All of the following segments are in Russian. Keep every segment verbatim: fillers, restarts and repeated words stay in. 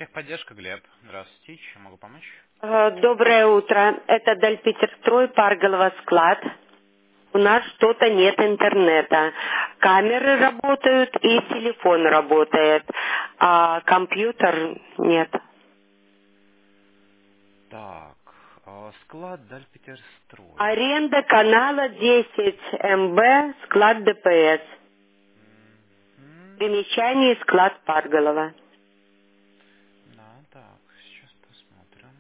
Техподдержка, Глеб. Здравствуйте, чем могу помочь? Э, Доброе утро. Это Дальпетерстрой, Парголова, склад. У нас что-то нет интернета. Камеры работают и телефон работает, а компьютер нет. Так, э, склад Дальпетерстрой. Аренда канала десять эм бэ, склад дэ пэ эс. М, Примечание склад Парголова. Да, так, сейчас посмотрим.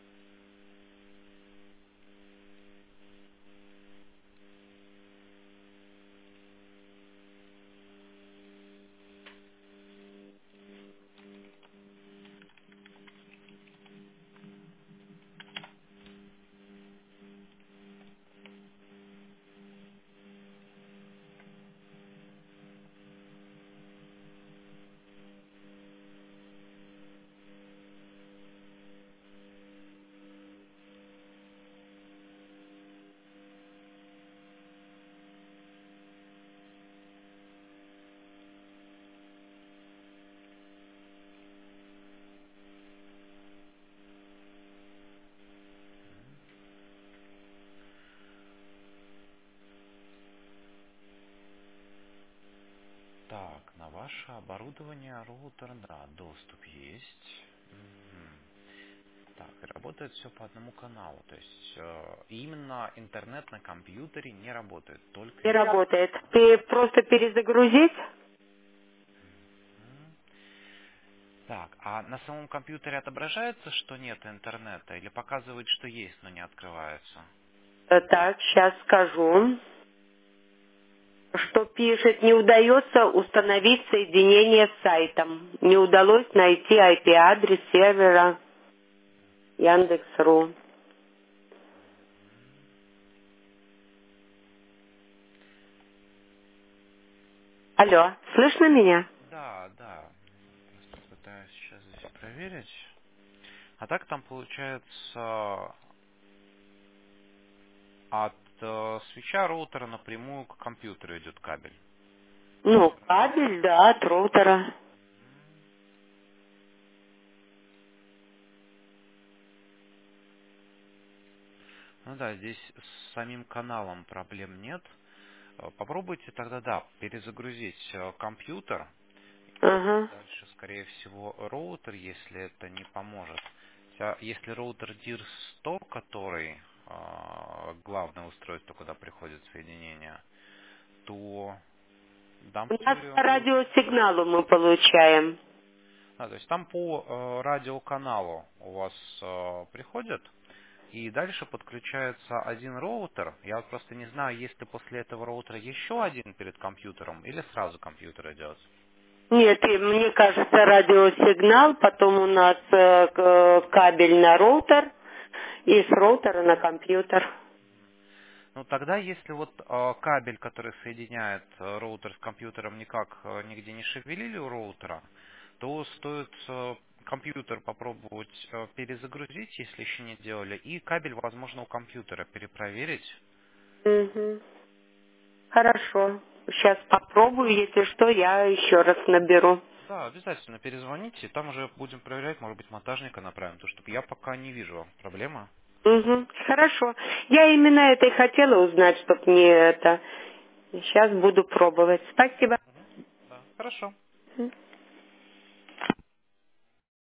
Так, на ваше оборудование роутер, да, доступ есть. Мгм. Так, и работает все по одному каналу. То есть э, именно интернет на компьютере не работает, только Не интернет. работает. Ты просто перезагрузить? М. Так, а на самом компьютере отображается, что нет интернета, или показывает, что есть, но не открывается? Э, Так, сейчас скажу. Что пишет, не удается установить соединение с сайтом. Не удалось найти ай пи-адрес сервера Яндекс.ру. Алло, слышно меня? Да, да. Просто пытаюсь сейчас здесь проверить. А так там получается от э, свеча роутера напрямую к компьютеру идет кабель. Ну, Правильно? кабель, да, от роутера. Ну да, здесь с самим каналом проблем нет. Э, Попробуйте тогда, да, перезагрузить э, компьютер. Ага. Дальше, скорее всего, роутер, если это не поможет. Хотя, если роутер дир сто, который э, главное устройство, куда приходит соединение, то там У нас теорию по он будет... радиосигналу мы получаем. А, то есть там по э, радиоканалу у вас э, приходит, и дальше подключается один роутер. Я вот просто не знаю, есть ли после этого роутера еще один перед компьютером, или сразу компьютер идет. Нет, и мне кажется, радиосигнал, потом у нас э, к- кабель на роутер, и с роутера на компьютер. Ну тогда, если вот э, кабель, который соединяет э, роутер с компьютером, никак э, нигде не шевелили у роутера, то стоит э, компьютер попробовать э, перезагрузить, если еще не делали, и кабель, возможно, у компьютера перепроверить. Мгм. Хорошо. Сейчас попробую, если что, я еще раз наберу. Да, обязательно перезвоните, там уже будем проверять, может быть, монтажника направим, потому что я пока не вижу проблемы. Угу. Хорошо. Я именно это и хотела узнать, чтобы не это. Сейчас буду пробовать. Спасибо. Да, хорошо. Мгм.